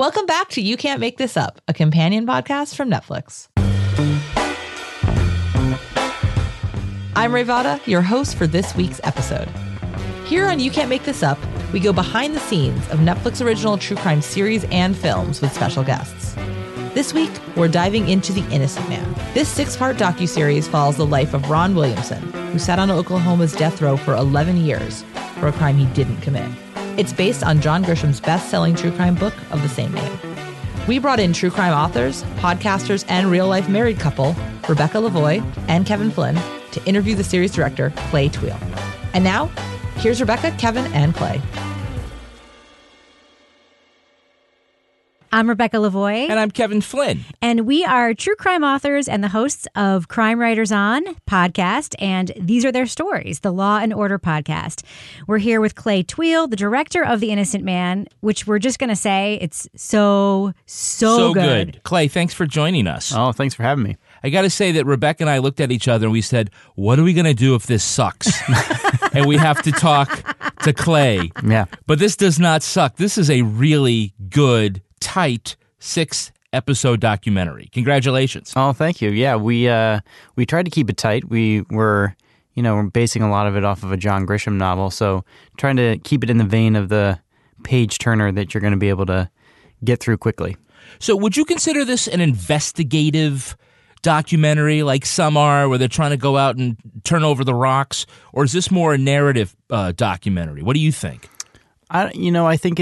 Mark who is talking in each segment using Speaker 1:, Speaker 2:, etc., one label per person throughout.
Speaker 1: Welcome back to You Can't Make This Up, a companion podcast from Netflix. I'm Rayvada, your host for this week's episode. Here on You Can't Make This Up, we go behind the scenes of Netflix original true crime series and films with special guests. This week, we're diving into The Innocent Man. This 6-part docuseries follows the life of Ron Williamson, who sat on Oklahoma's death row for 11 years for a crime he didn't commit. It's based on John Grisham's best-selling true crime book of the same name. We brought in true crime authors, podcasters, and real-life married couple Rebecca Lavoie and Kevin Flynn to interview the series director, Clay Tweel. And now, here's Rebecca, Kevin, and Clay.
Speaker 2: I'm Rebecca Lavoie.
Speaker 3: And I'm Kevin Flynn.
Speaker 2: And we are true crime authors and the hosts of Crime Writers On podcast. And these are their stories, the Law and Order podcast. We're here with Clay Tweel, the director of The Innocent Man, which we're just going to say it's so good.
Speaker 3: Clay, thanks for joining us.
Speaker 4: Oh, thanks for having me.
Speaker 3: I got to say that Rebecca and I looked at each other and we said, what are we going to do if this sucks? And we have to talk to Clay.
Speaker 4: Yeah.
Speaker 3: But this does not suck. This is a really good, tight 6-episode documentary. Congratulations.
Speaker 4: Oh, thank you. Yeah, we tried to keep it tight. We're basing a lot of it off of a John Grisham novel, so trying to keep it in the vein of the page turner that you're going to be able to get through quickly.
Speaker 3: So would you consider this an investigative documentary like some are, where they're trying to go out and turn over the rocks, or is this more a narrative documentary? What do you think?
Speaker 4: I think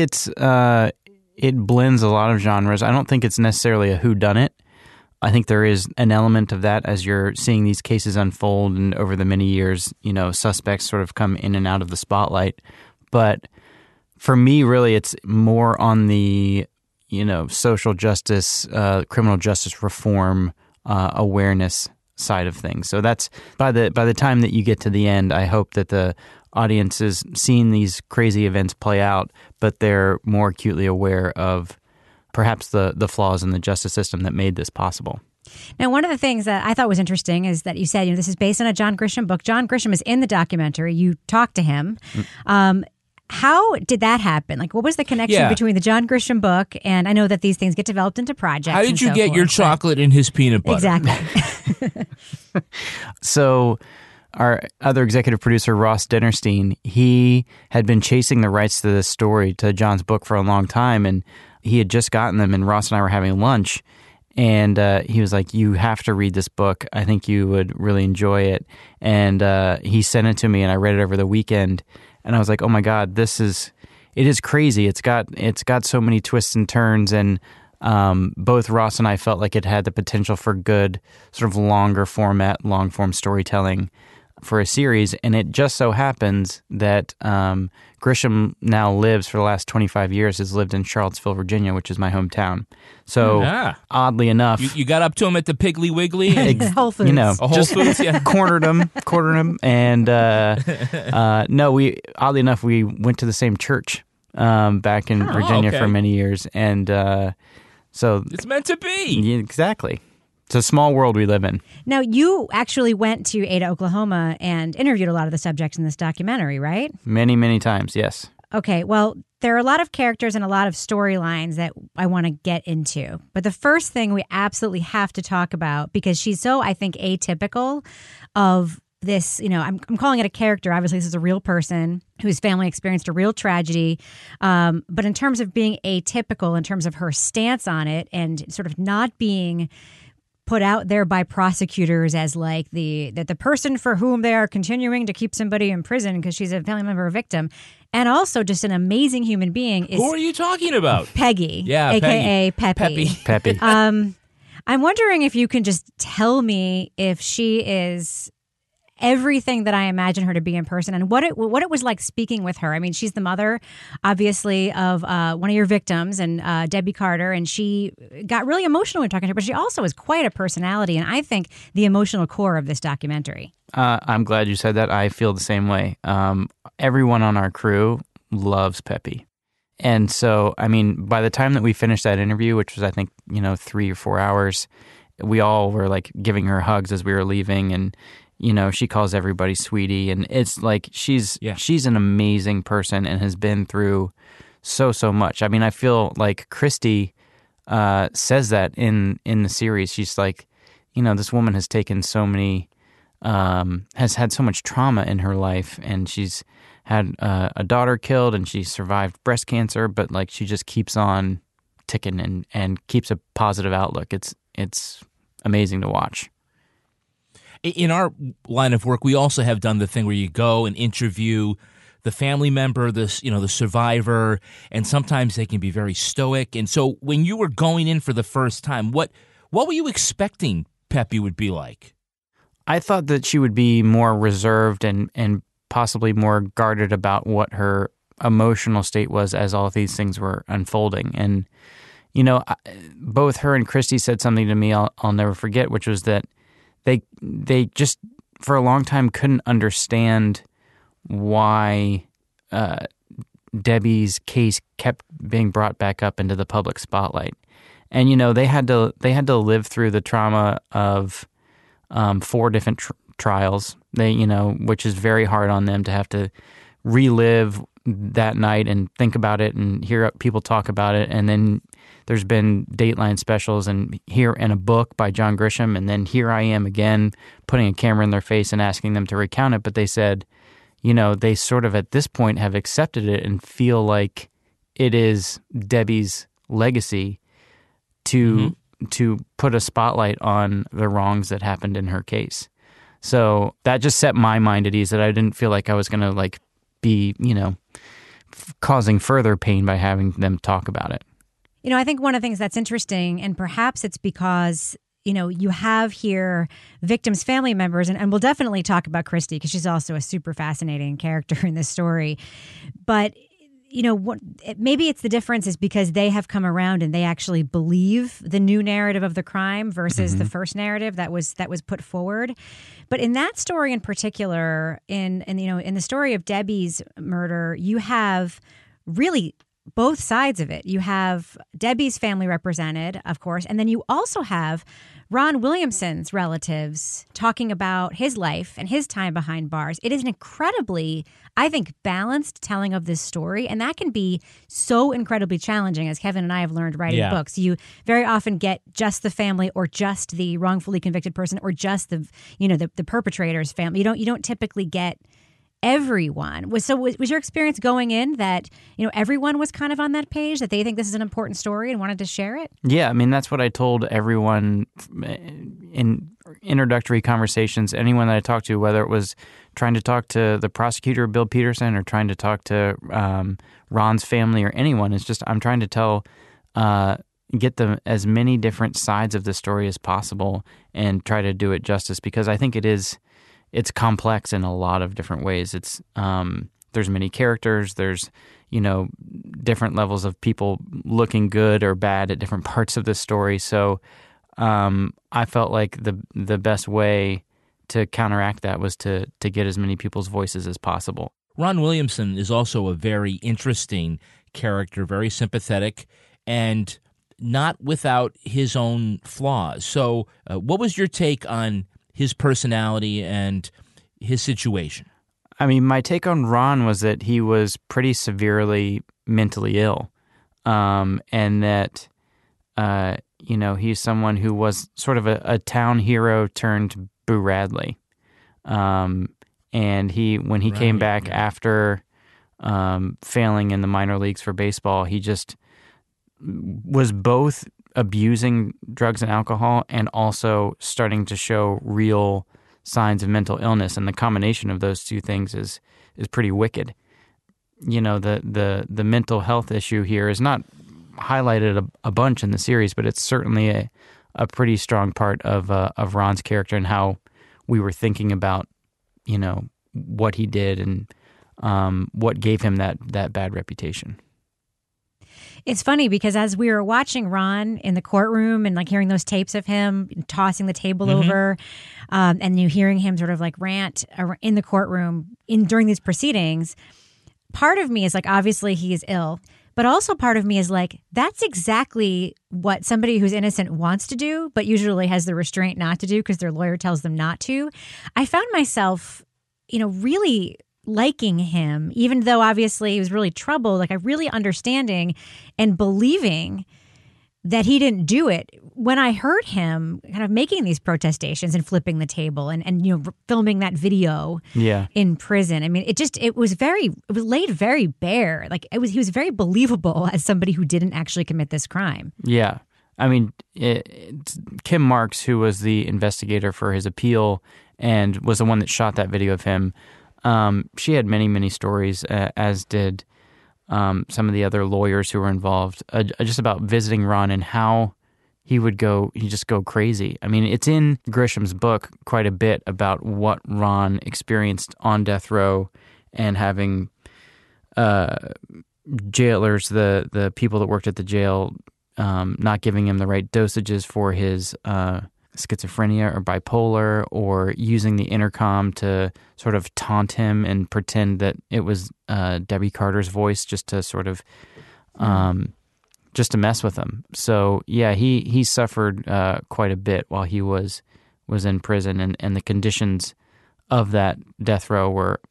Speaker 4: it blends a lot of genres. I don't think it's necessarily a whodunit. I think there is an element of that as you're seeing these cases unfold, and over the many years, suspects sort of come in and out of the spotlight. But for me, really, it's more on the, social justice, criminal justice reform awareness side of things. So that's by the time that you get to the end, I hope that the audience is seeing these crazy events play out, but they're more acutely aware of perhaps the flaws in the justice system that made this possible.
Speaker 2: Now, one of the things that I thought was interesting is that you said, this is based on a John Grisham book. John Grisham is in the documentary. You talked to him. How did that happen? Like, what was the connection between the John Grisham book, and I know that these things get developed into projects.
Speaker 3: How did you get your chocolate in his peanut butter?
Speaker 2: Exactly.
Speaker 4: So our other executive producer, Ross Dinnerstein, he had been chasing the rights to this story, to John's book, for a long time, and he had just gotten them, and Ross and I were having lunch, and he was like, you have to read this book. I think you would really enjoy it. And he sent it to me, and I read it over the weekend, and I was like, oh my God, it is crazy. It's got so many twists and turns, and both Ross and I felt like it had the potential for good sort of longer format, long form storytelling for a series. And it just so happens that Grisham now lives, for the last 25 years, has lived in Charlottesville, Virginia, which is my hometown. So oddly enough,
Speaker 3: you got up to him at the Piggly Wiggly, and
Speaker 2: Whole Foods.
Speaker 3: Whole Foods, yeah.
Speaker 4: cornered him, and oddly enough, we went to the same church back in Virginia for many years, and so
Speaker 3: it's meant to be.
Speaker 4: Yeah, exactly. It's a small world we live in.
Speaker 2: Now, you actually went to Ada, Oklahoma, and interviewed a lot of the subjects in this documentary, right?
Speaker 4: Many, many times, yes.
Speaker 2: Okay, well, there are a lot of characters and a lot of storylines that I want to get into. But the first thing we absolutely have to talk about, because she's so, I think, atypical of this, I'm calling it a character. Obviously, this is a real person whose family experienced a real tragedy. But in terms of being atypical, in terms of her stance on it, and sort of not being put out there by prosecutors as like the person for whom they are continuing to keep somebody in prison because she's a family member or victim, and also just an amazing human being.
Speaker 3: Who are you talking about?
Speaker 2: Peggy,
Speaker 3: yeah,
Speaker 2: a.k.a. Peppy.
Speaker 4: Peppy.
Speaker 2: I'm wondering if you can just tell me if she is everything that I imagine her to be in person, and what it was like speaking with her. I mean, she's the mother, obviously, of one of your victims, and Debbie Carter, and she got really emotional when talking to her, but she also is quite a personality, and I think the emotional core of this documentary.
Speaker 4: I'm glad you said that. I feel the same way. Everyone on our crew loves Peppy. And so, I mean, by the time that we finished that interview, which was, I think, 3 or 4 hours, we all were like giving her hugs as we were leaving, and she calls everybody sweetie, and it's like she's an amazing person and has been through so much. I mean, I feel like Christy says that in the series. She's like, this woman has taken so many, has had so much trauma in her life, and she's had a daughter killed, and she survived breast cancer, but like she just keeps on ticking and keeps a positive outlook. It's amazing to watch.
Speaker 3: In our line of work, we also have done the thing where you go and interview the family member, the survivor, and sometimes they can be very stoic. And so when you were going in for the first time, what were you expecting Pepe would be like?
Speaker 4: I thought that she would be more reserved and possibly more guarded about what her emotional state was as all of these things were unfolding. And, both her and Christy said something to me I'll never forget, which was that they just for a long time couldn't understand why Debbie's case kept being brought back up into the public spotlight. And they had to live through the trauma of 4 different trials. Which is very hard on them to have to relive that night and think about it and hear people talk about it. And then there's been Dateline specials and a book by John Grisham, and then here I am again putting a camera in their face and asking them to recount it. But they said, they sort of at this point have accepted it and feel like it is Debbie's legacy to put a spotlight on the wrongs that happened in her case. So that just set my mind at ease, that I didn't feel like I was going to be, causing further pain by having them talk about it.
Speaker 2: I think one of the things that's interesting, and perhaps it's because, you have here victims' family members, and we'll definitely talk about Christy because she's also a super fascinating character in this story. But maybe it's the difference is because they have come around and they actually believe the new narrative of the crime versus the first narrative that was put forward. But in that story in particular, in the story of Debbie's murder, you have really both sides of it. You have Debbie's family represented, of course, and then you also have Ron Williamson's relatives talking about his life and his time behind bars. It is an incredibly, I think, balanced telling of this story, and that can be so incredibly challenging, as Kevin and I have learned writing books. You very often get just the family, or just the wrongfully convicted person, or just the perpetrator's family. You don't typically get everyone. Was your experience going in that everyone was kind of on that page, that they think this is an important story and wanted to share it?
Speaker 4: Yeah, I mean, that's what I told everyone in introductory conversations. Anyone that I talked to, whether it was trying to talk to the prosecutor, Bill Peterson, or trying to talk to Ron's family or anyone, it's just I'm trying to get them as many different sides of the story as possible and try to do it justice, because I think it's complex in a lot of different ways. It's there's many characters. There's different levels of people looking good or bad at different parts of the story. So I felt like the best way to counteract that was to get as many people's voices as possible.
Speaker 3: Ron Williamson is also a very interesting character, very sympathetic, and not without his own flaws. So what was your take on his personality and his situation?
Speaker 4: I mean, my take on Ron was that he was pretty severely mentally ill, and that, he's someone who was sort of a town hero turned Boo Radley. And when he came back after failing in the minor leagues for baseball, he just was both abusing drugs and alcohol and also starting to show real signs of mental illness, and the combination of those two things is pretty wicked. The mental health issue here is not highlighted a bunch in the series, but it's certainly a pretty strong part of Ron's character and how we were thinking about what he did and what gave him that bad reputation.
Speaker 2: It's funny because as we were watching Ron in the courtroom and hearing those tapes of him tossing the table over, and you hearing him sort of rant in the courtroom during these proceedings, part of me is obviously he is ill, but also part of me is that's exactly what somebody who's innocent wants to do, but usually has the restraint not to do because their lawyer tells them not to. I found myself, really liking him, even though obviously he was really troubled, like I really understanding and believing that he didn't do it. When I heard him kind of making these protestations and flipping the table and filming that video in prison, I mean, it was laid very bare. Like he was very believable as somebody who didn't actually commit this crime.
Speaker 4: Yeah. I mean, Kim Marks, who was the investigator for his appeal and was the one that shot that video of him, she had many, many stories, as did some of the other lawyers who were involved, just about visiting Ron and how he'd just go crazy. I mean, it's in Grisham's book quite a bit about what Ron experienced on death row and having jailers, the people that worked at the jail, not giving him the right dosages for his schizophrenia or bipolar, or using the intercom to sort of taunt him and pretend that it was Debbie Carter's voice just to sort of just to mess with him. So yeah, he suffered quite a bit while he was in prison, and the conditions of that death row were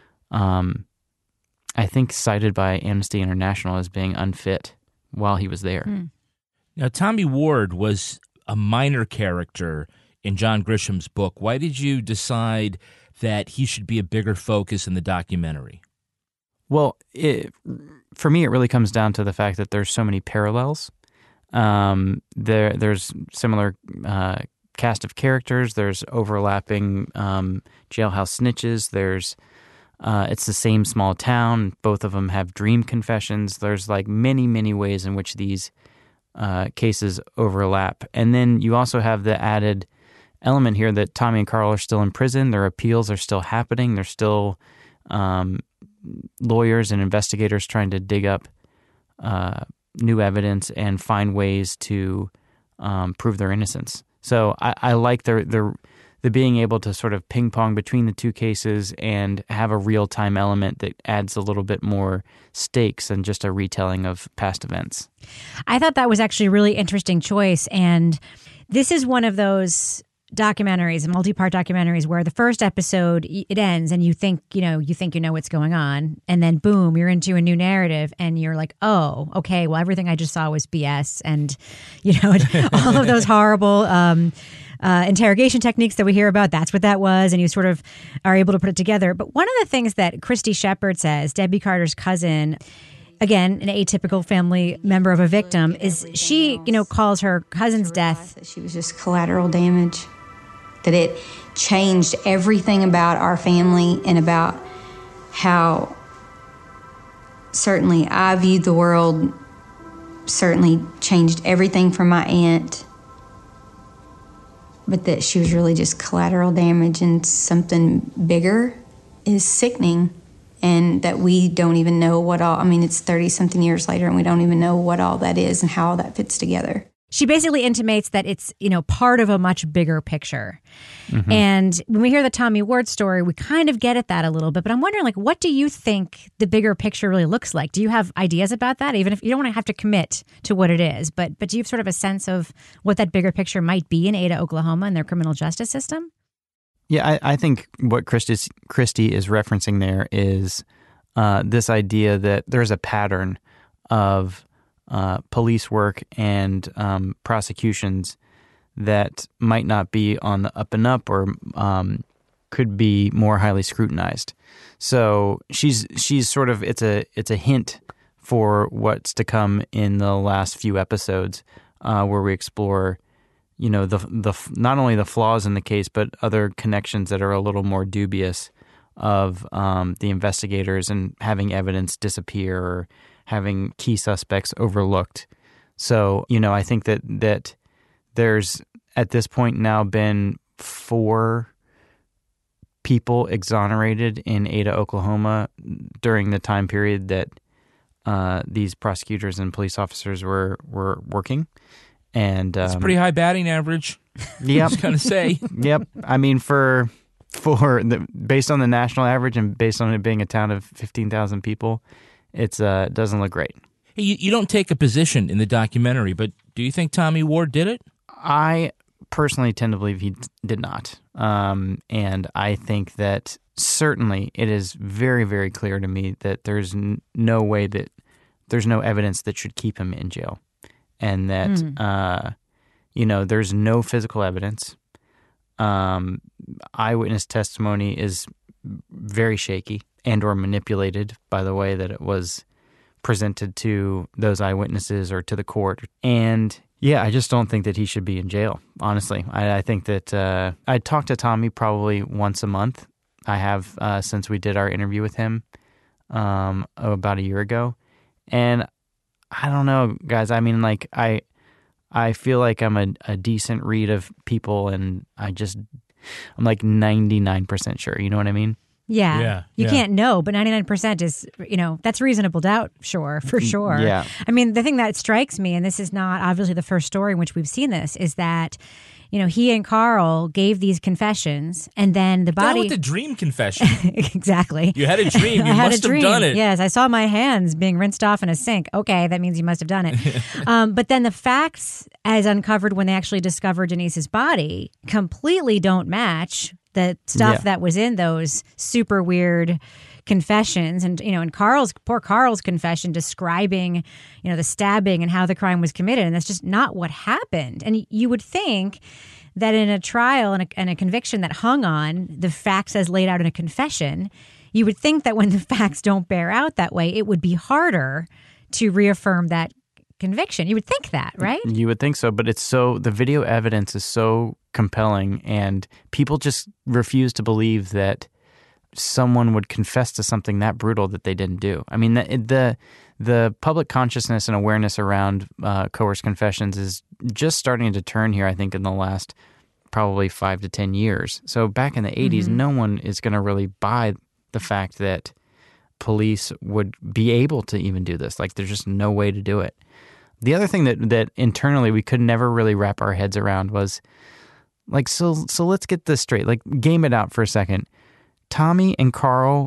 Speaker 4: I think cited by Amnesty International as being unfit while he was there.
Speaker 3: Now, Tommy Ward was a minor character in John Grisham's book. Why did you decide that he should be a bigger focus in the documentary?
Speaker 4: Well, for me, it really comes down to the fact that there's so many parallels. There's similar cast of characters. There's overlapping jailhouse snitches. There's it's the same small town. Both of them have dream confessions. There's like many, many ways in which these cases overlap. And then you also have the added element here that Tommy and Carl are still in prison. Their appeals are still happening. They're still lawyers and investigators trying to dig up new evidence and find ways to prove their innocence. So I like the being able to sort of ping pong between the two cases and have a real time element that adds a little bit more stakes than just a retelling of past events.
Speaker 2: I thought that was actually a really interesting choice. And this is one of those documentaries, multi-part documentaries, where the first episode, it ends and you think you know what's going on. And then boom, you're into a new narrative and you're like, oh, okay, well, everything I just saw was BS. And, all of those horrible interrogation techniques that we hear about, that's what that was. And you sort of are able to put it together. But one of the things that Christy Shepard says, Debbie Carter's cousin, again, an atypical family member of a victim, is she, calls her cousin's death.
Speaker 5: That she was just collateral damage, that it changed everything about our family and about how certainly I viewed the world, certainly changed everything from my aunt. But that she was really just collateral damage and something bigger is sickening. And that we don't even know what all, it's 30-something years later and we don't even know what all that is and how all that fits together.
Speaker 2: She basically intimates that it's, part of a much bigger picture. Mm-hmm. And when we hear the Tommy Ward story, we kind of get at that a little bit. But I'm wondering, what do you think the bigger picture really looks like? Do you have ideas about that? Even if you don't want to have to commit to what it is, but do you have sort of a sense of what that bigger picture might be in Ada, Oklahoma and their criminal justice system?
Speaker 4: Yeah, I think what Christy is referencing there is this idea that there's a pattern of police work and prosecutions that might not be on the up and up or could be more highly scrutinized. So she's sort of it's a hint for what's to come in the last few episodes where we explore the not only the flaws in the case but other connections that are a little more dubious of the investigators and having evidence disappear or having key suspects overlooked. So, I think that there's at this point now been 4 people exonerated in Ada, Oklahoma during the time period that these prosecutors and police officers were working. And
Speaker 3: it's a pretty high batting average.
Speaker 4: Yep.
Speaker 3: I was going to say.
Speaker 4: Yep. Based on the national average and based on it being a town of 15,000 people, it doesn't look great.
Speaker 3: Hey, you don't take a position in the documentary, but do you think Tommy Ward did it?
Speaker 4: I personally tend to believe he did not. And I think that certainly it is very, very clear to me that there's no way that there's no evidence that should keep him in jail, and that there's no physical evidence. Eyewitness testimony is very shaky and or manipulated by the way that it was presented to those eyewitnesses or to the court. And I just don't think that he should be in jail, honestly. I think that I talk to Tommy probably once a month. I have since we did our interview with him about a year ago. And I don't know, guys. I mean, like, I feel like I'm a decent read of people, and I'm like 99% sure. You know what I mean?
Speaker 2: Yeah. You can't know, but 99% is, that's reasonable doubt, for sure.
Speaker 4: Yeah.
Speaker 2: I mean, the thing that strikes me, and this is not obviously the first story in which we've seen this, is that, he and Carl gave these confessions, and then the body...
Speaker 3: With the dream confession.
Speaker 2: Exactly.
Speaker 3: You had a dream. You
Speaker 2: I had
Speaker 3: must
Speaker 2: a dream.
Speaker 3: have done it.
Speaker 2: Yes, I saw my hands being rinsed off in a sink. Okay, that means you must have done it. But then the facts, as uncovered when they actually discovered Denise's body, completely don't match the stuff that was in those super weird confessions. And, in poor Carl's confession describing, the stabbing and how the crime was committed. And that's just not what happened. And you would think that in a trial and a conviction that hung on the facts as laid out in a confession, you would think that when the facts don't bear out that way, it would be harder to reaffirm that conviction. You would think that, right?
Speaker 4: You would think so, but the video evidence is so compelling, and people just refuse to believe that someone would confess to something that brutal that they didn't do. I mean, the public consciousness and awareness around coerced confessions is just starting to turn here, I think, in the last probably 5 to 10 years. So back in the 80s, no one is going to really buy the fact that police would be able to even do this. Like, there's just no way to do it. The other thing that internally we could never really wrap our heads around was, like, so let's get this straight. Like, game it out for a second. Tommy and Carl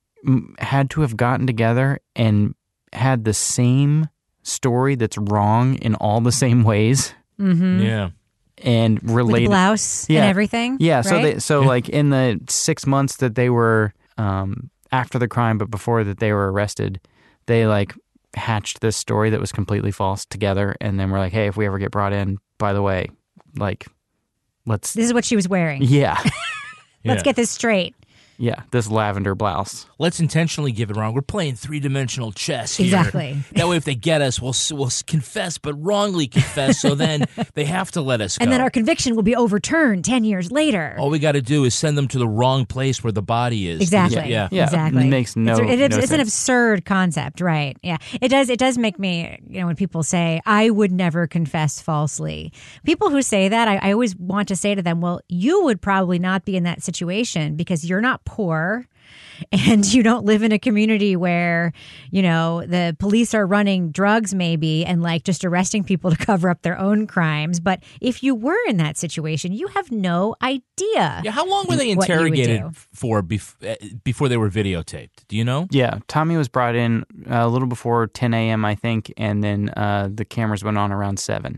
Speaker 4: had to have gotten together and had the same story that's wrong in all the same ways.
Speaker 2: Mm-hmm.
Speaker 3: Yeah.
Speaker 2: With
Speaker 4: And related.
Speaker 2: the blouse and everything.
Speaker 4: Yeah.
Speaker 2: Right?
Speaker 4: So like in the 6 months that they were after the crime, but before that they were arrested, they like hatched this story that was completely false together. And then we're like, hey, if we ever get brought in, by the way, like, this
Speaker 2: is what she was wearing.
Speaker 4: Yeah.
Speaker 2: Let's get this straight.
Speaker 4: Yeah, this lavender blouse.
Speaker 3: Let's intentionally give it wrong. We're playing three-dimensional chess here.
Speaker 2: Exactly.
Speaker 3: That way, if they get us, we'll confess, but wrongly confess, so then they have to let us go.
Speaker 2: And then our conviction will be overturned 10 years later.
Speaker 3: All we got to do is send them to the wrong place where the body is.
Speaker 2: Exactly.
Speaker 3: Yeah.
Speaker 2: Exactly.
Speaker 4: It makes no
Speaker 2: It's
Speaker 4: sense.
Speaker 2: an absurd concept, right? Yeah. It does make me, when people say, I would never confess falsely. People who say that, I always want to say to them, well, you would probably not be in that situation because you're not poor and you don't live in a community where, the police are running drugs maybe and like just arresting people to cover up their own crimes. But if you were in that situation, you have no idea.
Speaker 3: Yeah, how long were they interrogated for before they were videotaped? Do you know?
Speaker 4: Yeah, Tommy was brought in a little before 10 a.m., I think, and then the cameras went on around 7.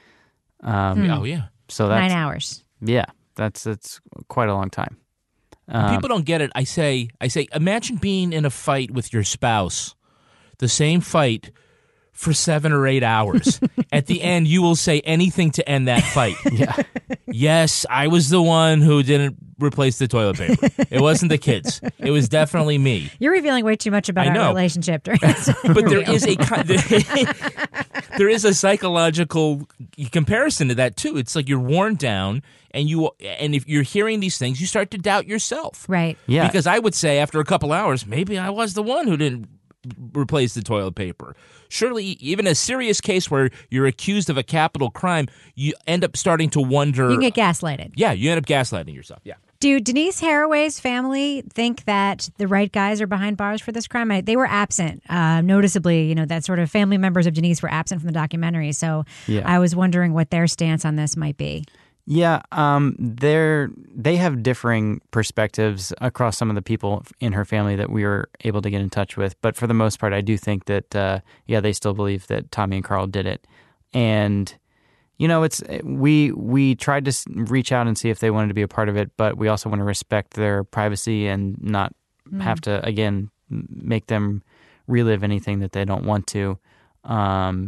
Speaker 3: Oh, yeah.
Speaker 4: So that's
Speaker 2: 9 hours.
Speaker 4: Yeah, that's quite a long time.
Speaker 3: People don't get it. I say, imagine being in a fight with your spouse, the same fight for 7 or 8 hours. At the end, you will say anything to end that fight.
Speaker 4: Yeah.
Speaker 3: Yes, I was the one who didn't replace the toilet paper. It wasn't the kids. It was definitely me.
Speaker 2: You're revealing way too much about our relationship during this.
Speaker 3: But there is a psychological comparison to that too. It's like you're worn down, and if you're hearing these things, you start to doubt yourself.
Speaker 2: Right.
Speaker 4: Yeah.
Speaker 3: Because I would say after a couple hours, maybe I was the one who didn't replace the toilet paper. Surely, even a serious case where you're accused of a capital crime, you end up starting to wonder.
Speaker 2: You can get gaslighted.
Speaker 3: Yeah, you end up gaslighting yourself. Yeah.
Speaker 2: Do Denise Haraway's family think that the right guys are behind bars for this crime? They were absent, noticeably. That sort of family members of Denise were absent from the documentary. So I was wondering what their stance on this might be.
Speaker 4: Yeah, they have differing perspectives across some of the people in her family that we were able to get in touch with. But for the most part, I do think that, they still believe that Tommy and Carl did it. And, it's we tried to reach out and see if they wanted to be a part of it, but we also want to respect their privacy and not have to, again, make them relive anything that they don't want to. I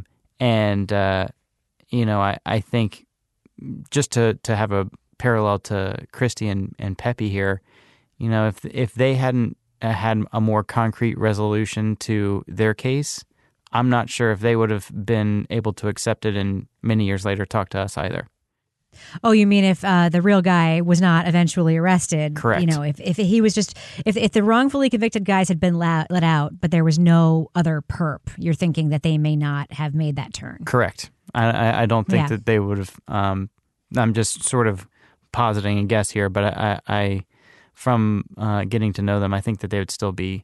Speaker 4: think just to have a parallel to Christy and Pepe here, if they hadn't had a more concrete resolution to their case, I'm not sure if they would have been able to accept it and many years later talk to us either.
Speaker 2: Oh, you mean if the real guy was not eventually arrested?
Speaker 4: Correct.
Speaker 2: If he was just if the wrongfully convicted guys had been let out, but there was no other perp, you're thinking that they may not have made that turn.
Speaker 4: Correct. I don't think that they would have. I'm just sort of positing a guess here, but I from getting to know them, I think that they would still be,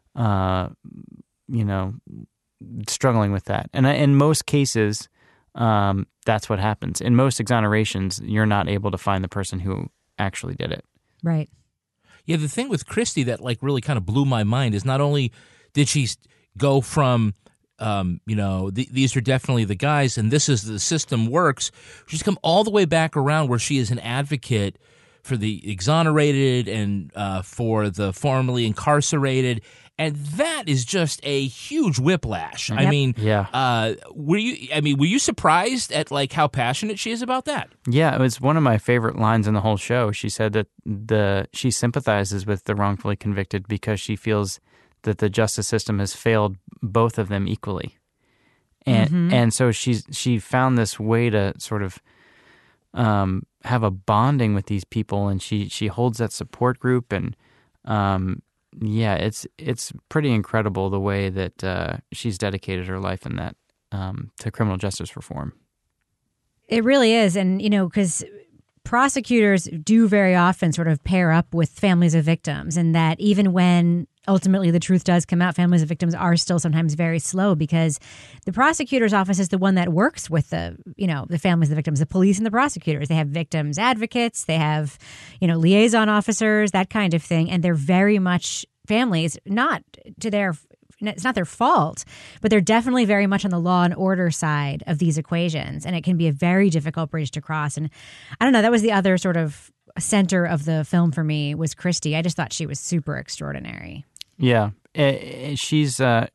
Speaker 4: struggling with that. And in most cases, that's what happens. In most exonerations, you're not able to find the person who actually did it.
Speaker 2: Right.
Speaker 3: Yeah, the thing with Christy that really kind of blew my mind is not only did she go from, these are definitely the guys and this is the system works, she's come all the way back around where she is an advocate for the exonerated and for the formerly incarcerated. And that is just a huge whiplash.
Speaker 2: Yep.
Speaker 3: I mean,
Speaker 4: yeah.
Speaker 3: Were you surprised at how passionate she is about that?
Speaker 4: Yeah, it was one of my favorite lines in the whole show. She said that she sympathizes with the wrongfully convicted because she feels that the justice system has failed both of them equally. And so she found this way to sort of have a bonding with these people, and she holds that support group, and it's pretty incredible the way that she's dedicated her life in that to criminal justice reform.
Speaker 2: It really is. And, because prosecutors do very often sort of pair up with families of victims, and that even when ultimately the truth does come out, families of victims are still sometimes very slow because the prosecutor's office is the one that works with the families of the victims, the police and the prosecutors. They have victims advocates, they have, liaison officers, that kind of thing. And they're very much families, it's not their fault, but they're definitely very much on the law and order side of these equations. And it can be a very difficult bridge to cross. And I don't know, that was the other sort of center of the film for me was Christy. I just thought she was super extraordinary.
Speaker 4: Yeah. She's a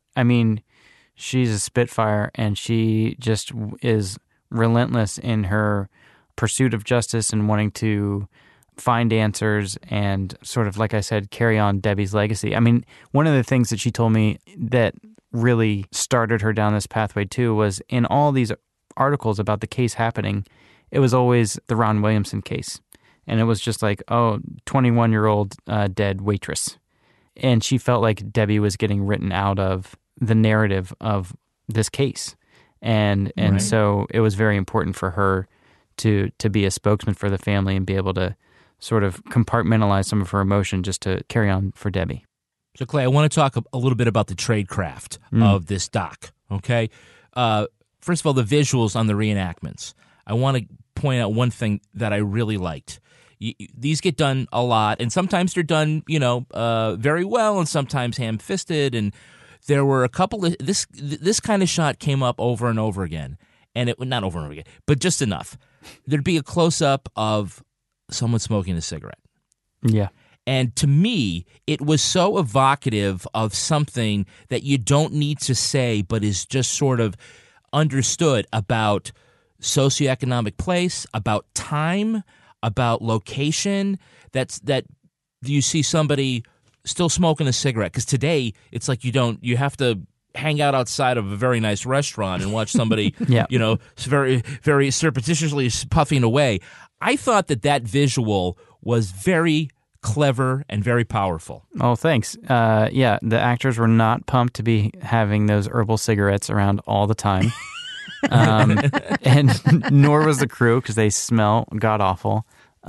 Speaker 4: spitfire, and she just is relentless in her pursuit of justice and wanting to find answers and sort of, like I said, carry on Debbie's legacy. I mean, one of the things that she told me that really started her down this pathway too was in all these articles about the case happening, it was always the Ron Williamson case. And it was just 21-year-old dead waitress. And she felt like Debbie was getting written out of the narrative of this case. And
Speaker 3: Right.
Speaker 4: So it was very important for her to be a spokesman for the family and be able to sort of compartmentalize some of her emotion just to carry on for Debbie.
Speaker 3: So, Clay, I want to talk a little bit about the tradecraft of this doc, okay? First of all, the visuals on the reenactments. I want to point out one thing that I really liked. These get done a lot, and sometimes they're done, very well, and sometimes ham-fisted. And there were a couple of this kind of shot came up over and over again, and it not over and over again, but just enough. There'd be a close-up of someone smoking a cigarette.
Speaker 4: Yeah.
Speaker 3: And to me, it was so evocative of something that you don't need to say, but is just sort of understood about socioeconomic place, about time, about location, that you see somebody still smoking a cigarette. Because today, it's like you have to hang out outside of a very nice restaurant and watch somebody,
Speaker 4: Yeah.
Speaker 3: very, very surreptitiously puffing away. I thought that visual was very clever and very powerful.
Speaker 4: Oh, thanks. The actors were not pumped to be having those herbal cigarettes around all the time. And nor was the crew because they smell god-awful.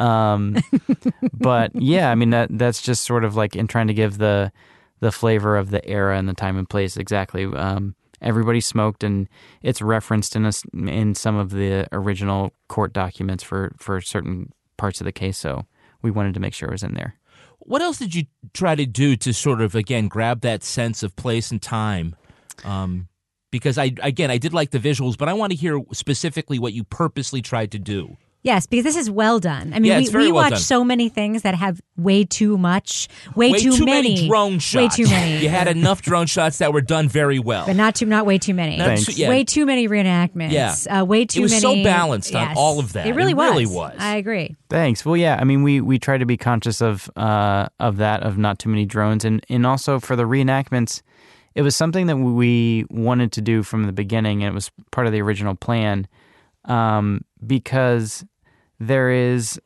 Speaker 4: But yeah, I mean, that's just sort of like in trying to give the flavor of the era and the time and place exactly. Everybody smoked, and it's referenced in some of the original court documents for certain parts of the case, so we wanted to make sure it was in there.
Speaker 3: What else did you try to do to sort of, again, grab that sense of place and time? Because I did like the visuals, but I want to hear specifically what you purposely tried to do.
Speaker 2: Yes, because this is well done. I mean,
Speaker 3: Yeah, it's very
Speaker 2: we
Speaker 3: well
Speaker 2: watch
Speaker 3: done.
Speaker 2: so many things that have way too much, way too
Speaker 3: many drone shots.
Speaker 2: Way too many.
Speaker 3: You had enough drone shots that were done very well.
Speaker 2: But not way too many.
Speaker 4: Thanks.
Speaker 3: Yeah.
Speaker 2: Way too many reenactments.
Speaker 3: Yeah.
Speaker 2: Way too many.
Speaker 3: It was so balanced on all of that.
Speaker 2: It really
Speaker 3: It
Speaker 2: was.
Speaker 3: really was.
Speaker 2: I agree.
Speaker 4: Thanks. Well, yeah. I mean, we try to be conscious of that, of not too many drones, and also for the reenactments, it was something that we wanted to do from the beginning, and it was part of the original plan, because there is,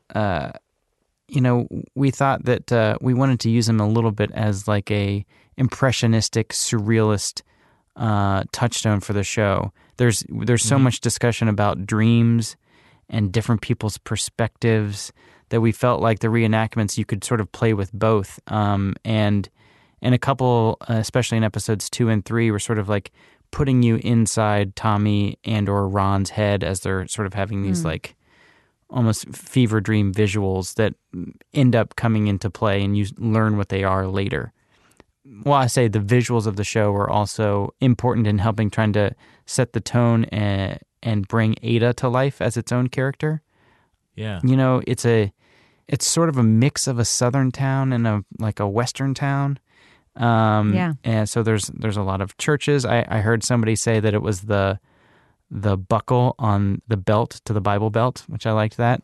Speaker 4: we thought that we wanted to use them a little bit as like a impressionistic, surrealist touchstone for the show. There's so much discussion about dreams and different people's perspectives that we felt like the reenactments you could sort of play with both. And a couple, especially in episodes 2 and 3, were sort of like putting you inside Tommy and or Ron's head as they're sort of having these like almost fever dream visuals that end up coming into play, and you learn what they are later. Well, I say the visuals of the show were also important in helping trying to set the tone and bring Ada to life as its own character.
Speaker 3: Yeah.
Speaker 4: It's sort of a mix of a southern town and a western town. And so there's a lot of churches. I heard somebody say that it was the buckle on the belt to the Bible Belt, which I liked that.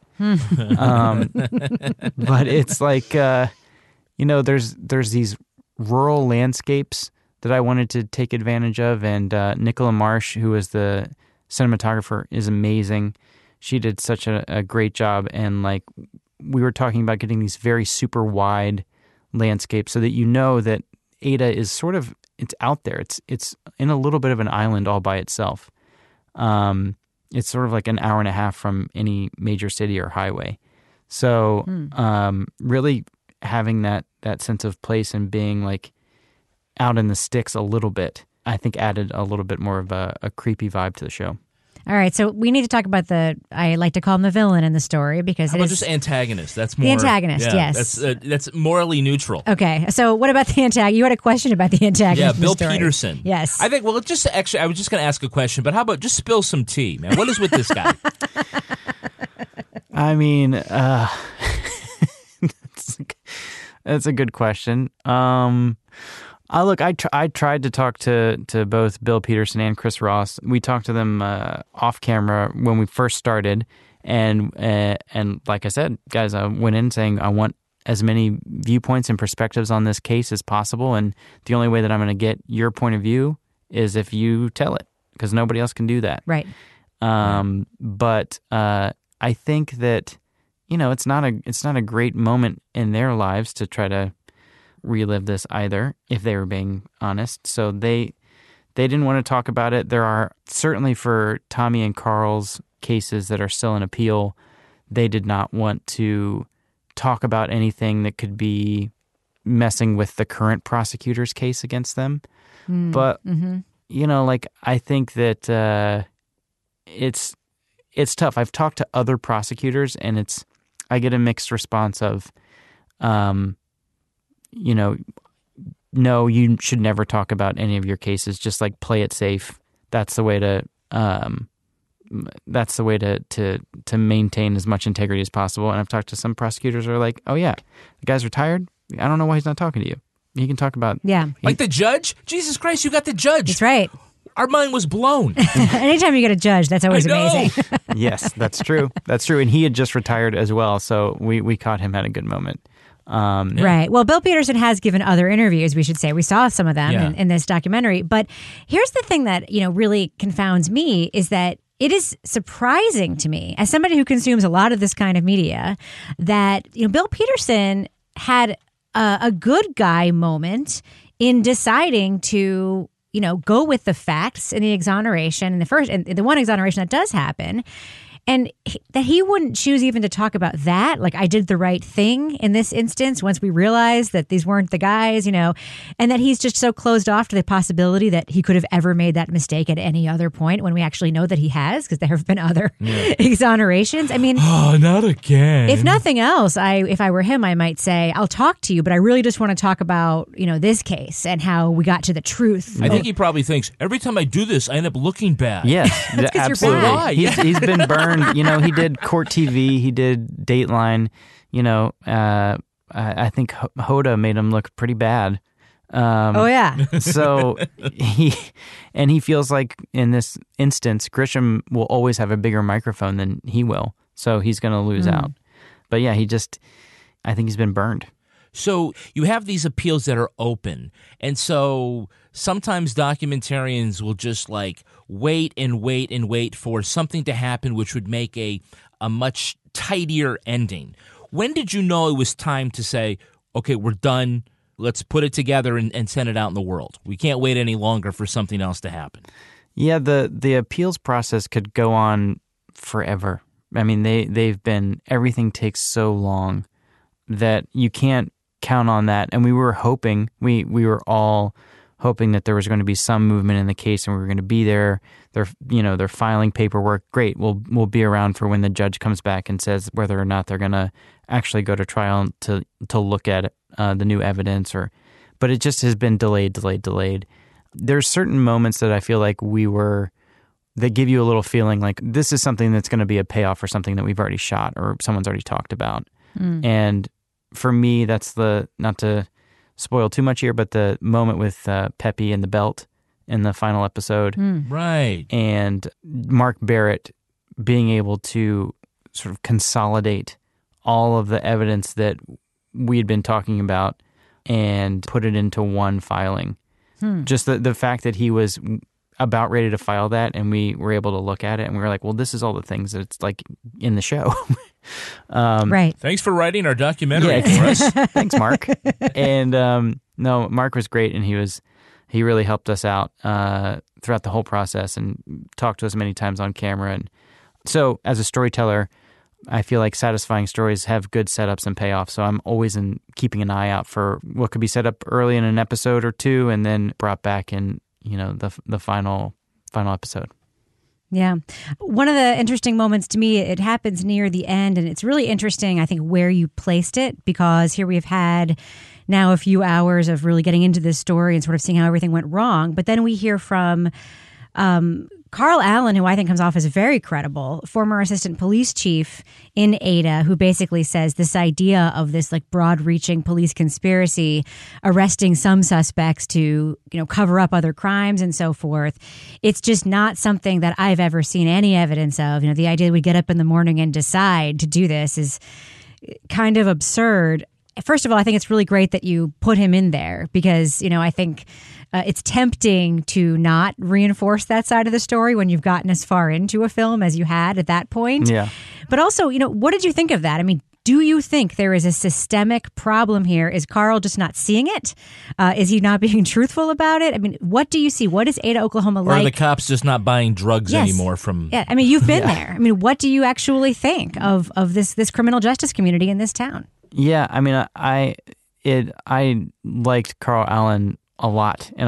Speaker 4: But it's like, there's these rural landscapes that I wanted to take advantage of. And Nicola Marsh, who is the cinematographer, is amazing. She did such a great job. And like we were talking about getting these very super wide landscapes so that that Ada is sort of, it's out there. It's in a little bit of an island all by itself. It's sort of like an hour and a half from any major city or highway. So really having that sense of place and being like out in the sticks a little bit, I think added a little bit more of a creepy vibe to the show.
Speaker 2: All right, so we need to talk about I like to call him the villain in the story because
Speaker 3: How about just antagonist? That's more
Speaker 2: the antagonist.
Speaker 3: Yeah,
Speaker 2: yes,
Speaker 3: that's morally neutral.
Speaker 2: Okay, so what about the antagonist? You had a question about the antagonist.
Speaker 3: Yeah,
Speaker 2: in the
Speaker 3: Bill
Speaker 2: story.
Speaker 3: Peterson.
Speaker 2: Yes,
Speaker 3: I think. Well, I was just going to ask a question, but how about just spill some tea, man? What is with this guy?
Speaker 4: I mean, that's a good question. I tried to talk to both Bill Peterson and Chris Ross. We talked to them off camera when we first started, and like I said, guys, I went in saying I want as many viewpoints and perspectives on this case as possible, and the only way that I'm going to get your point of view is if you tell it, because nobody else can do that.
Speaker 2: Right.
Speaker 4: But I think that it's not a great moment in their lives to try to relive this either, if they were being honest. So they didn't want to talk about it. There are certainly, for Tommy and Carl's cases that are still in appeal, they did not want to talk about anything that could be messing with the current prosecutor's case against them. But I think that it's tough. I've talked to other prosecutors, and I get a mixed response of no, you should never talk about any of your cases. Just like play it safe. That's the way to maintain as much integrity as possible. And I've talked to some prosecutors who are like, oh yeah, the guy's retired. I don't know why he's not talking to you. He can talk about
Speaker 3: like the judge. Jesus Christ, you got the judge.
Speaker 2: That's right.
Speaker 3: Our mind was blown.
Speaker 2: Anytime you get a judge, that's always amazing.
Speaker 4: Yes, that's true. That's true. And he had just retired as well, so we caught him at a good moment.
Speaker 2: Right. Well, Bill Peterson has given other interviews, we should say. We saw some of them in this documentary. But here's the thing that, really confounds me is that it is surprising to me, as somebody who consumes a lot of this kind of media, that, Bill Peterson had a good guy moment in deciding to, go with the facts in the exoneration, and the one exoneration that does happen. And that he wouldn't choose even to talk about that. Like, I did the right thing in this instance once we realized that these weren't the guys, and that he's just so closed off to the possibility that he could have ever made that mistake at any other point, when we actually know that he has, because there have been other exonerations. I mean,
Speaker 3: oh, not again.
Speaker 2: If nothing else, if I were him, I might say, I'll talk to you, but I really just want to talk about, this case and how we got to the truth.
Speaker 3: I think he probably thinks, every time I do this, I end up looking bad.
Speaker 4: Yes,
Speaker 2: That's 'cause you're
Speaker 4: absolutely.
Speaker 2: bad.
Speaker 4: He's been burned. He did Court TV. He did Dateline. I think Hoda made him look pretty bad.
Speaker 2: Oh, yeah.
Speaker 4: So he feels like in this instance, Grisham will always have a bigger microphone than he will. So he's going to lose out. But yeah, I think he's been burned.
Speaker 3: So you have these appeals that are open. And so sometimes documentarians will just wait and wait and wait for something to happen which would make a much tidier ending. When did you know it was time to say, okay, we're done, let's put it together and send it out in the world? We can't wait any longer for something else to happen.
Speaker 4: Yeah, the appeals process could go on forever. I mean, everything takes so long that you can't count on that. And we were hoping, we were all hoping that there was going to be some movement in the case and we were going to be there. They're filing paperwork. Great. We'll be around for when the judge comes back and says whether or not they're going to actually go to trial to look at the new evidence but it just has been delayed. There's certain moments that I feel like that give you a little feeling like this is something that's going to be a payoff for something that we've already shot or someone's already talked about. And for me, that's not to spoil too much here, but the moment with Pepe and the belt in the final episode.
Speaker 3: Right.
Speaker 4: And Mark Barrett being able to sort of consolidate all of the evidence that we had been talking about and put it into one filing. Just the fact that he was about ready to file that and we were able to look at it and we were like, well, this is all the things that it's like in the show.
Speaker 2: Right.
Speaker 3: Thanks for writing our documentary for us.
Speaker 4: Thanks, Mark. And no, Mark was great, and he really helped us out throughout the whole process and talked to us many times on camera. And so, as a storyteller, I feel like satisfying stories have good setups and payoffs. So I'm always keeping an eye out for what could be set up early in an episode or two, and then brought back in the final episode.
Speaker 2: Yeah. One of the interesting moments to me, it happens near the end, and it's really interesting, I think, where you placed it, because here we've had now a few hours of really getting into this story and sort of seeing how everything went wrong. But then we hear from Carl Allen, who I think comes off as very credible, former assistant police chief in Ada, who basically says this idea of this broad-reaching police conspiracy, arresting some suspects to, cover up other crimes and so forth. It's just not something that I've ever seen any evidence of. The idea that we get up in the morning and decide to do this is kind of absurd. First of all, I think it's really great that you put him in there because, I think it's tempting to not reinforce that side of the story when you've gotten as far into a film as you had at that point.
Speaker 4: Yeah.
Speaker 2: But also, what did you think of that? I mean, do you think there is a systemic problem here? Is Carl just not seeing it? Is he not being truthful about it? I mean, what do you see? What is Ada, Oklahoma like?
Speaker 3: Or are the cops just not buying drugs anymore from...
Speaker 2: Yeah, I mean, you've been there. I mean, what do you actually think of this criminal justice community in this town?
Speaker 4: Yeah, I mean, I liked Carl Allen a lot, and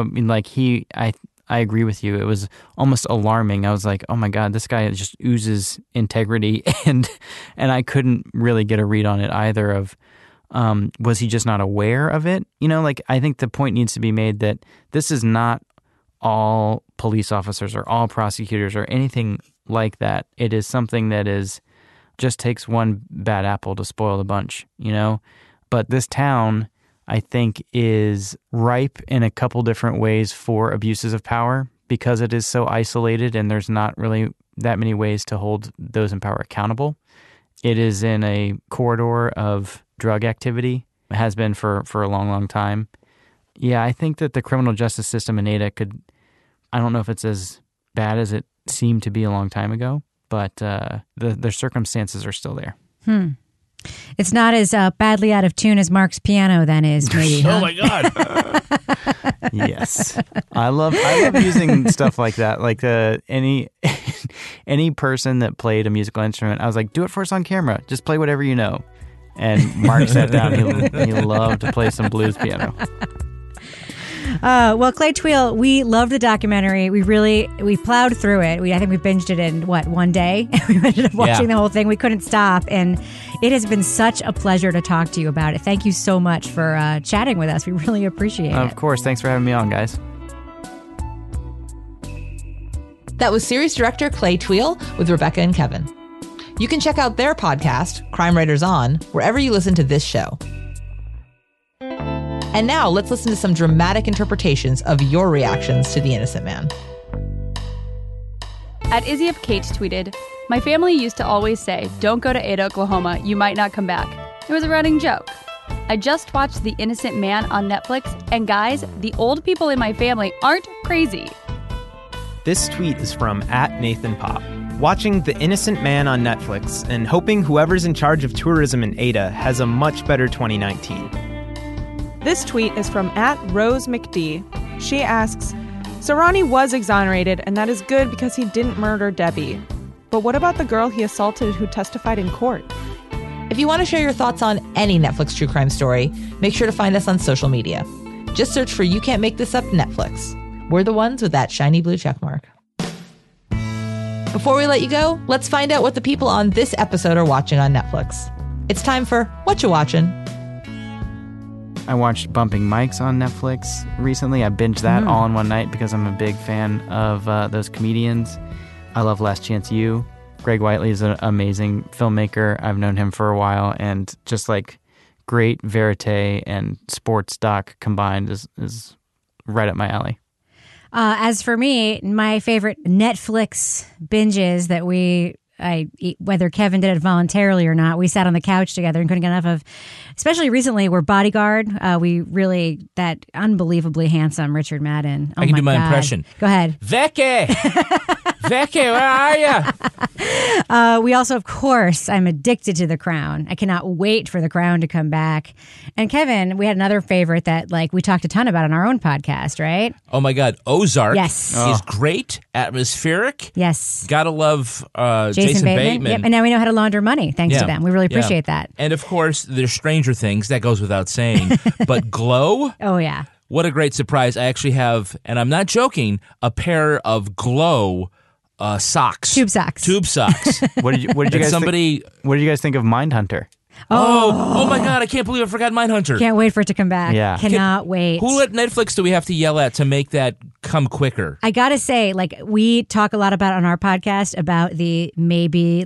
Speaker 4: I agree with you. It was almost alarming. I was like, oh my God, this guy just oozes integrity, and I couldn't really get a read on it either. Of was he just not aware of it? I think the point needs to be made that this is not all police officers or all prosecutors or anything like that. It is something that just takes one bad apple to spoil the bunch, But this town, I think, is ripe in a couple different ways for abuses of power because it is so isolated and there's not really that many ways to hold those in power accountable. It is in a corridor of drug activity. It has been for a long, long time. Yeah, I think that the criminal justice system in Ada I don't know if it's as bad as it seemed to be a long time ago, but the circumstances are still there.
Speaker 2: It's not as badly out of tune as Mark's piano then is, maybe.
Speaker 3: Oh, my God.
Speaker 4: Yes. I love using stuff like that. Like any person that played a musical instrument, I was like, do it for us on camera. Just play whatever you know. And Mark sat down. He loved to play some blues piano.
Speaker 2: Well, Clay Tweel, we loved the documentary. We plowed through it. I think we binged it in, one day? We ended up watching the whole thing. We couldn't stop. And it has been such a pleasure to talk to you about it. Thank you so much for chatting with us. We really appreciate it.
Speaker 4: Of course. Thanks for having me on, guys.
Speaker 1: That was series director Clay Tweel with Rebecca and Kevin. You can check out their podcast, Crime Writers On, wherever you listen to this show. And now let's listen to some dramatic interpretations of your reactions to The Innocent Man.
Speaker 6: At Izzy of Kate tweeted, "My family used to always say, 'Don't go to Ada, Oklahoma, you might not come back.' It was a running joke. I just watched The Innocent Man on Netflix, and guys, the old people in my family aren't crazy."
Speaker 7: This tweet is from @NathanPop. Watching The Innocent Man on Netflix and hoping whoever's in charge of tourism in Ada has a much better 2019.
Speaker 8: This tweet is from @RoseMcD. She asks, "So Ronnie was exonerated, and that is good because he didn't murder Debbie. But what about the girl he assaulted who testified in court?"
Speaker 1: If you want to share your thoughts on any Netflix true crime story, make sure to find us on social media. Just search for You Can't Make This Up Netflix. We're the ones with that shiny blue check mark. Before we let you go, let's find out what the people on this episode are watching on Netflix. It's time for What You Watching?
Speaker 4: I watched Bumping Mics on Netflix recently. I binged that all in one night because I'm a big fan of those comedians. I love Last Chance U. Greg Whiteley is an amazing filmmaker. I've known him for a while, and just like great verite and sports doc combined is right up my alley.
Speaker 2: As for me, my favorite Netflix binges that whether Kevin did it voluntarily or not, we sat on the couch together and couldn't get enough of, especially recently, were Bodyguard. That unbelievably handsome Richard Madden. Oh,
Speaker 3: I can
Speaker 2: my
Speaker 3: do my
Speaker 2: God.
Speaker 3: impression.
Speaker 2: Go ahead.
Speaker 3: Vicky! Vicky, where are you?
Speaker 2: We also, of course, I'm addicted to The Crown. I cannot wait for The Crown to come back. And Kevin, we had another favorite that we talked a ton about on our own podcast, right?
Speaker 3: Oh my God, Ozark
Speaker 2: Yes.
Speaker 3: is great, atmospheric.
Speaker 2: Yes.
Speaker 3: Gotta love Jason Bateman.
Speaker 2: Yep. And now we know how to launder money thanks to them. We really appreciate that.
Speaker 3: And of course, there's Stranger Things. That goes without saying. But Glow?
Speaker 2: Oh, yeah.
Speaker 3: What a great surprise. I actually have, and I'm not joking, a pair of Glow socks.
Speaker 2: Tube socks.
Speaker 4: What did you guys what did you guys think of Mindhunter?
Speaker 3: Oh my God, I can't believe I forgot Mindhunter.
Speaker 2: Can't wait for it to come back.
Speaker 4: Yeah.
Speaker 2: Cannot wait.
Speaker 3: Who at Netflix do we have to yell at to make that come quicker?
Speaker 2: I gotta say, we talk a lot about on our podcast about the maybe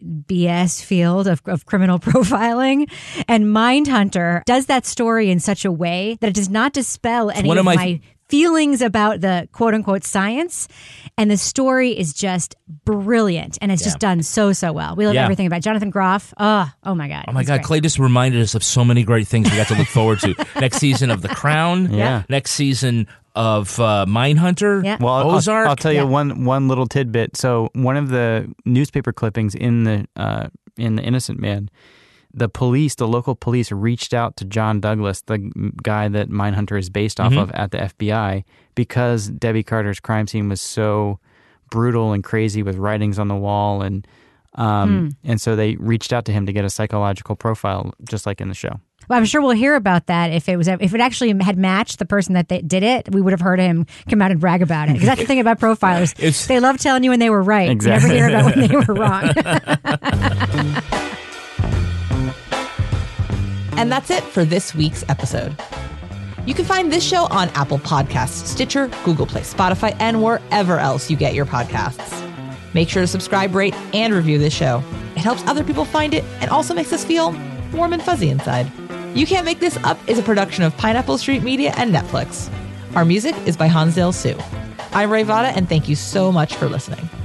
Speaker 2: BS field of criminal profiling, and Mindhunter does that story in such a way that it does not dispel any of my feelings about the quote unquote science, and the story is just brilliant, and it's just done so well. We love everything about Jonathan Groff. Oh my God.
Speaker 3: Oh my God, Clay just reminded us of so many great things we got to look forward to. Next season of The Crown.
Speaker 4: Yeah.
Speaker 3: Next season of Mindhunter.
Speaker 2: Yeah.
Speaker 4: Well,
Speaker 3: Ozark.
Speaker 4: I'll tell you one little tidbit. So one of the newspaper clippings in the Innocent Man, the local police reached out to John Douglas, the guy that Mindhunter is based off of at the FBI, because Debbie Carter's crime scene was so brutal and crazy with writings on the wall, and so they reached out to him to get a psychological profile, just like in the show.
Speaker 2: Well, I'm sure we'll hear about that if it actually had matched the person that did it. We would have heard him come out and brag about it. Because that's the thing about profilers; they love telling you when they were right.
Speaker 4: Exactly.
Speaker 2: You never hear about when they were wrong.
Speaker 1: And that's it for this week's episode. You can find this show on Apple Podcasts, Stitcher, Google Play, Spotify, and wherever else you get your podcasts. Make sure to subscribe, rate, and review this show. It helps other people find it and also makes us feel warm and fuzzy inside. You Can't Make This Up is a production of Pineapple Street Media and Netflix. Our music is by Hansdale Sue. I'm Ray Vada, and thank you so much for listening.